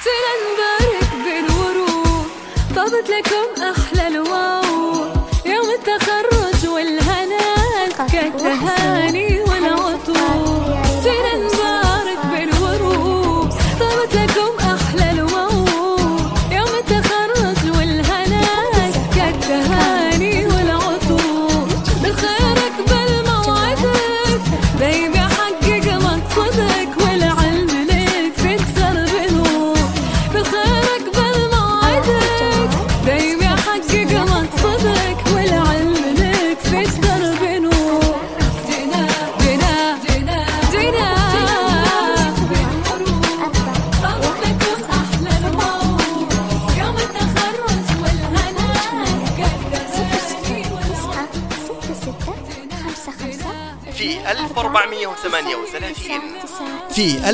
جينا نبارك بالورود، طابت لكم أحلى الوعود، يوم التخرج والهنا كالتهاني والعطور. جينا نبارك بالورود، طابت لكم أحلى الوعود، يوم التخرج والهنا كالتهاني والعطور. بالخيرك بالموعدك دايم يحقق مقصدك، والعلم لك في الدرب نور. بالخيرك بالموعدك دايم يحقق مقصدك، والعلم لك في الدرب نور. جينا جينا جينا جينا طابت لكم أحلى الوعود، يوم التخرج والهنا كالتهاني والعطور. في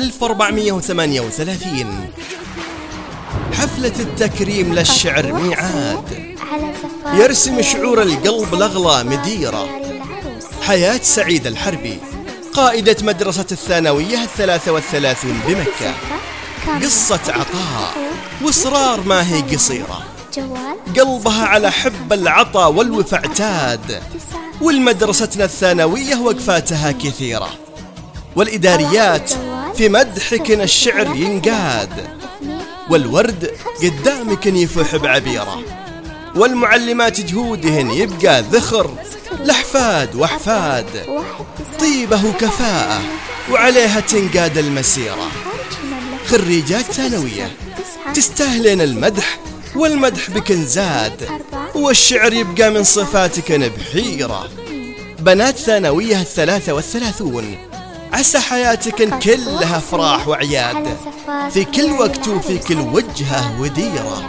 1438 حفلة التكريم للشعر ميعاد، يرسم شعور القلب الأغلى مديرة. حياة سعيد الحربي قائدة مدرسة الثانوية 33 بمكة، قصة عطاء وإصرار ما هي قصيرة، قلبها على حب العطاء والوفاء اعتاد، والمدرستنا الثانوية وقفاتها كثيرة، والإداريات في مدحكن الشعر ينقاد، والورد قدامك يفح بعبيرة، والمعلمات جهودهن يبقى ذخر لأحفاد وأحفاد، طيبة وكفاءة وعليها تنقاد المسيرة. خريجات ثانوية تستاهلين المدح، والمدح بكن زاد، والشعر يبقى من صفاتكن بحيرة. بنات ثانوية 33 عسى حياتكن كلها افراح وعياد، في كل وقت وفي كل وجهة وديرة.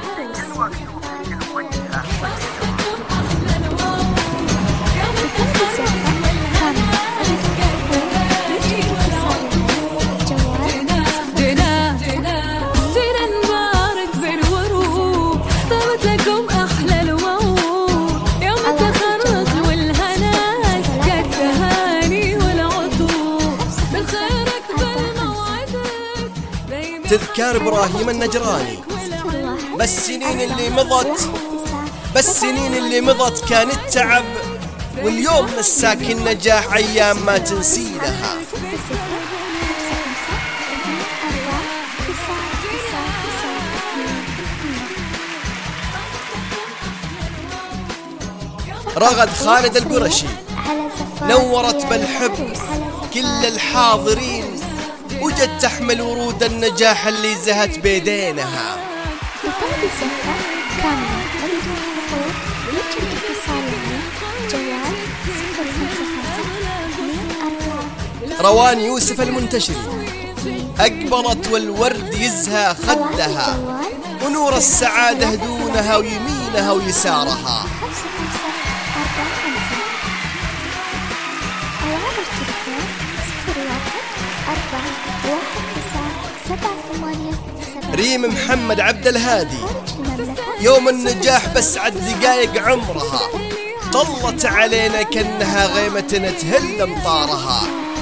تذكار إبراهيم النجراني، بس سنين اللي مضت كان التعب، واليوم مساك النجاح أيام ما تنسينها. رغد خالد القرشي نورت بالحب كل الحاضرين، وجد تحمل ورود النجاح اللي زهت بيدينها. روان يوسف المنتشري أقبلت والورد يزهى خدها، ونور السعادة دونها ويمينها ويسارها. ريم محمد عبد الهادي يوم النجاح بس عد دقايق عمرها، طلت علينا كأنها غيمة تهل امطارها.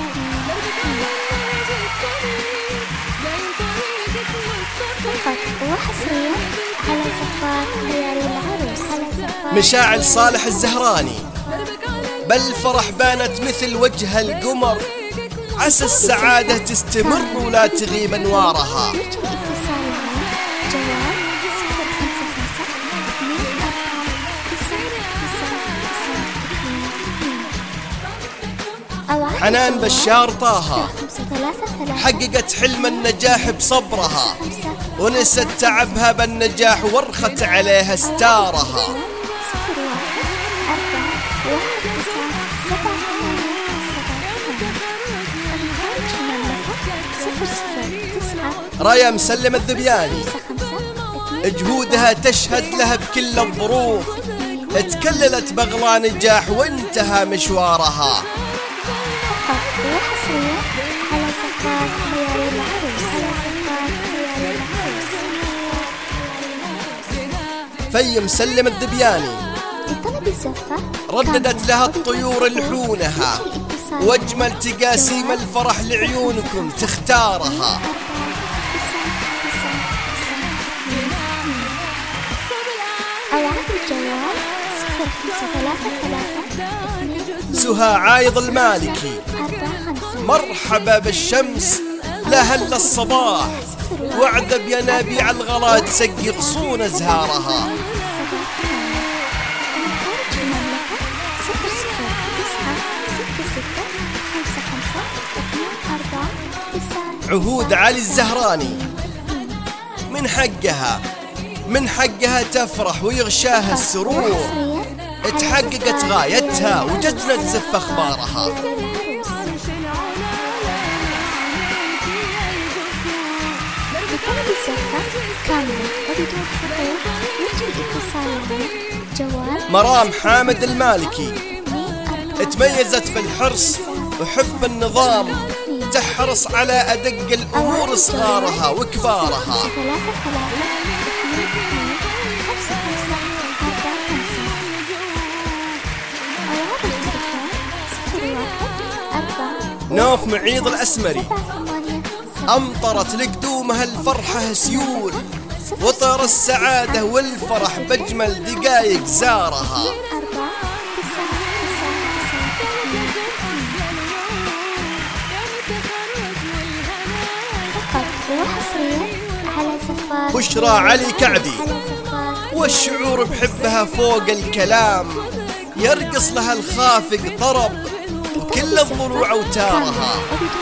مشاعل صالح الزهراني بالفرح بانت مثل وجه القمر، عسى السعادة تستمر ولا تغيب أنوارها. حنان بشار طه حققت حلم النجاح بصبرها، ونست تعبها بالنجاح ورخت عليها ستارها. رايا مسلم الذبياني جهودها تشهد لها بكل الظروف، تكللت بغلا نجاح وانتهى مشوارها. في مسلم الذبياني رددت لها الطيور لحونها، واجمل تقاسيم الفرح لعيونكم تختارها. سهى عايض المالكي، مرحبا بالشمس لا هلا الصباح، واعذب ينابيع الغلا تسقي غصون ازهارها. عهود علي الزهراني، من حقها تفرح ويغشاها السرور، اتحققت غايتها وجتنا تزف اخبارها. مرام حامد المالكي، تميزت بالحرص وحب النظام، تحرص على أدق الأمور صغارها وكبارها. نوف معيض الأسمري، أمطرت لقدومها الفرحة سيول، وطر السعادة والفرح بأجمل دقايق زارها. بشرى علي كعبي، والشعور بحبها فوق الكلام، يرقص لها الخافق طرب وكل الضلوع اوتارها.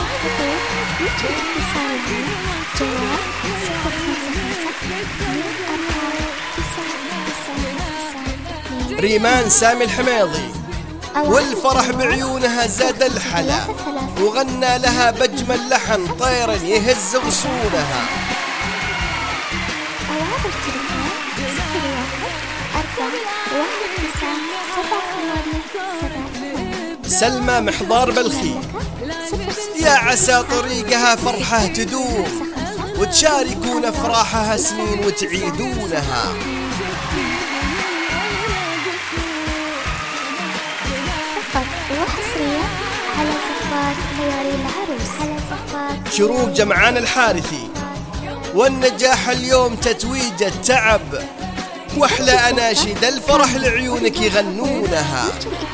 ريمان سامي الحميضي، والفرح بعيونها زاد الحلا، وغنى لها بأجمل لحن طير يهز غصونها. سلمى محضار بلخي، يا عسى طريقها فرحة تدوم، وتشاركون افراحها سنين وتعيدونها. شروق جمعان الحارثي، والنجاح اليوم تتويج التعب، واحلى اناشيد الفرح لعيونك يغنونها.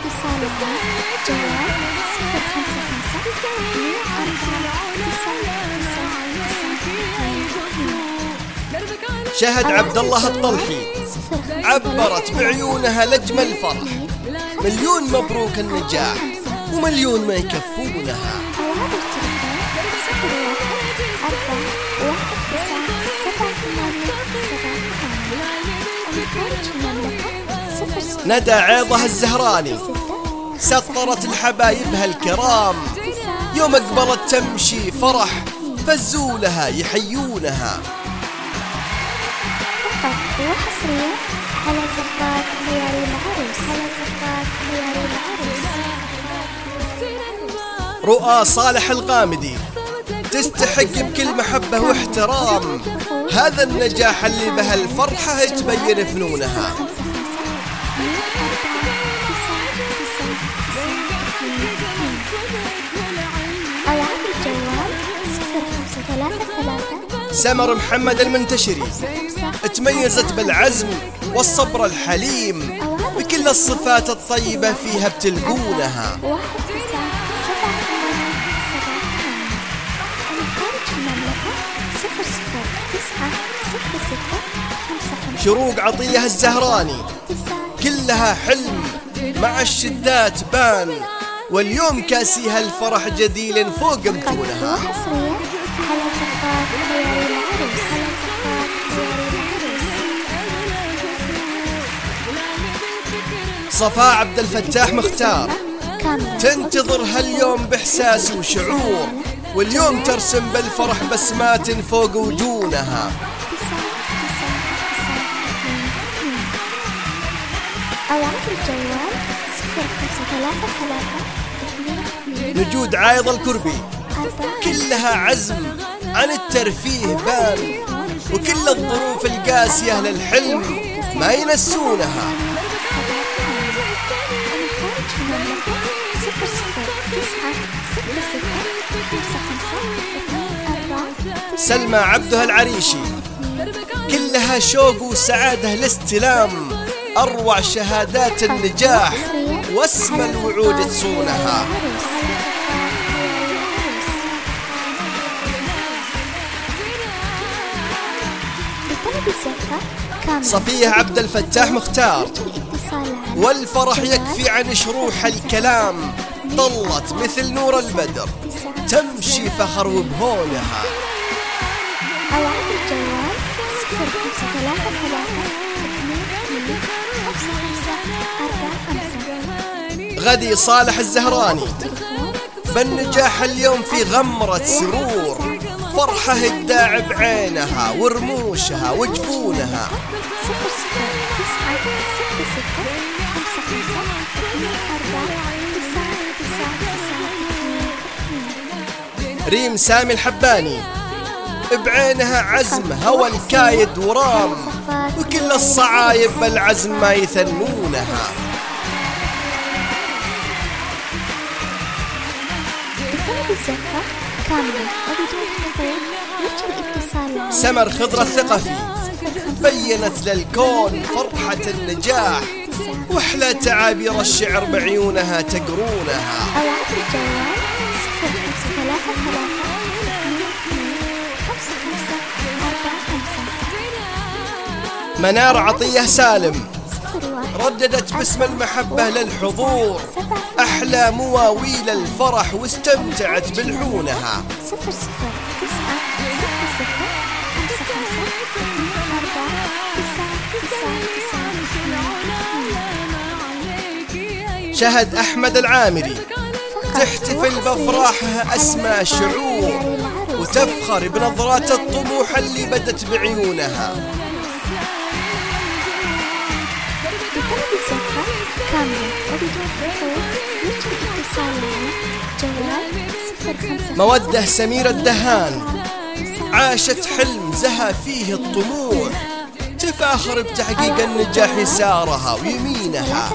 شهد عبد الله الطلحي، عبرت بعيونها لأجمل فرح، مليون مبروك النجاح ومليون ما يكفونها. ندى عيضها الزهراني، سطرت الحبايبها الكرام، يوم اقبلت تمشي فرح فزوا لها يحيونها. وحصريا على زفات ليالي العروس، رؤى صالح الغامدي، تستحق بكل محبة واحترام، هذا النجاح اللي به الفرحة تبين فنونها. سمر محمد المنتشري، تميزت بالعزم والصبر الحليم، بكل الصفات الطيبة فيها بتلقونها. شروق عطية الزهراني، كلها حلم مع الشدات بان، واليوم كاسيها الفرح جديل فوق متونها. صفاء عبد الفتاح مختار، تنتظر هاليوم بإحساس وشعور، واليوم ترسم بالفرح بسمات فوق وجونها. نجود عايض الكربي، كلها عزم عن الترفيه بان، وكل الظروف القاسية للحلم ما ينسونها. سلمى عبدها العريشي، كلها شوق وسعادة الاستلام، أروع شهادات النجاح واسمى الوعود تصونها. صفية عبد الفتاح مختار، والفرح يكفي عن شروح الكلام، طلت مثل نور البدر تمشي فخر وبهونها. ألعاب الجوال 0533 غدي صالح الزهراني، بالنجاح اليوم في غمرة سرور، فرحة الداع بعينها ورموشها وجفونها. ريم سامي الحباني، بعينها عزم هوى الكايد ورام، وكل الصعايب بالعزم ما يثنونها. سمر خضر الثقفي، بينت للكون فرحة النجاح، واحلى تعابير الشعر بعيونها تقرونها. منار عطية سالم، رددت باسم المحبة للحضور، أحلى مواويل الفرح واستمتعت بلحونها. شهد أحمد العامري، تحتفل بأفراحها أسمى شعور، وتفخر بنظرات الطموح اللي بدت بعيونها. مودة سمير الدهان، عاشت حلم زها فيه الطموح، تفاخر بتحقيق النجاح يسارها ويمينها.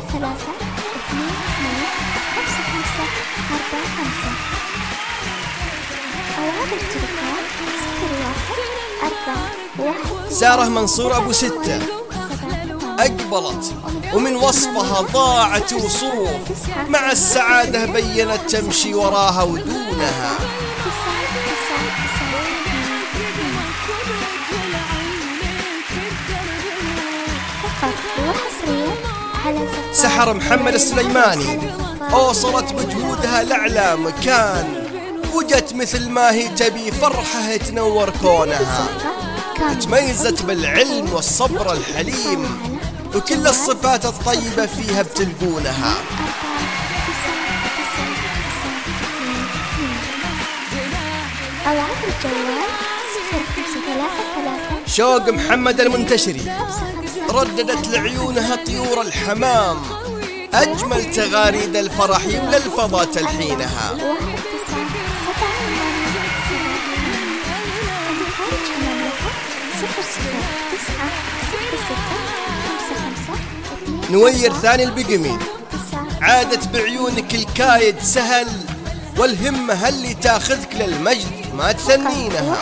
سارة منصور أبو ستة، أقبلت ومن وصفها ضاعت وصوف، مع السعادة بينت تمشي وراها ودونها. سحر محمد السليماني، أوصلت بجهودها لأعلى مكان، وجت مثل ما هي تبي فرحة تنور كونها. تميزت بالعلم والصبر الحليم، وكل الصفات الطيبة فيها بتلقونها. شوق محمد المنتشري، رددت لعيونها طيور الحمام، أجمل تغاريد الفرح يملى الفضاء تلحينها. نوير ثاني البقمي، عادت بعيونك الكايد سهل، والهمة اللي تاخذك للمجد ما تثنينها.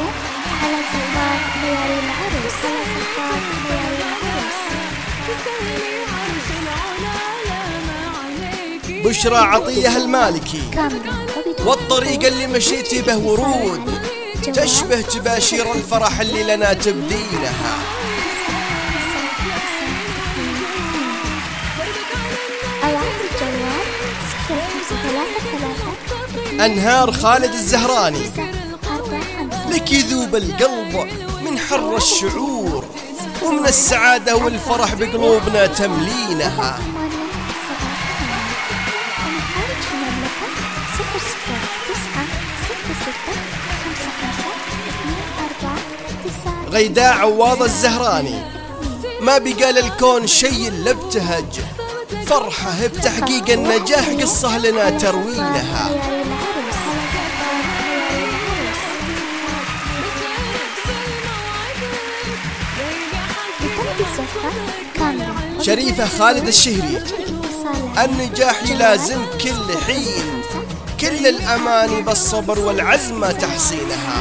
بشرى عطية المالكي، والطريق اللي مشيتي به ورود، تشبه تباشير الفرح اللي لنا تبدينها. أنهار خالد الزهراني، لك يذوب القلب من حر الشعور، ومن السعادة والفرح بقلوبنا تملينها. غيداء عواض الزهراني، ما بقى للكون شيء إلا ابتهج، فرحة بتحقيق النجاح قصة لنا تروينها. شريفة خالد الشهري، النجاح يلازم كل حين، كل الأماني بالصبر والعزم تحصينها.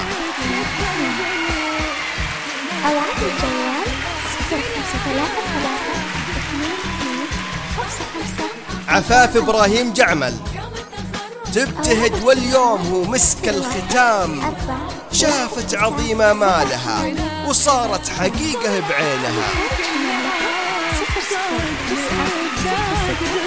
ألعاب الجوال 0533 عفاف إبراهيم جعمل تبتهج واليوم هو مسك الختام، شافت عظيمة مالها وصارت حقيقة بعينها. 009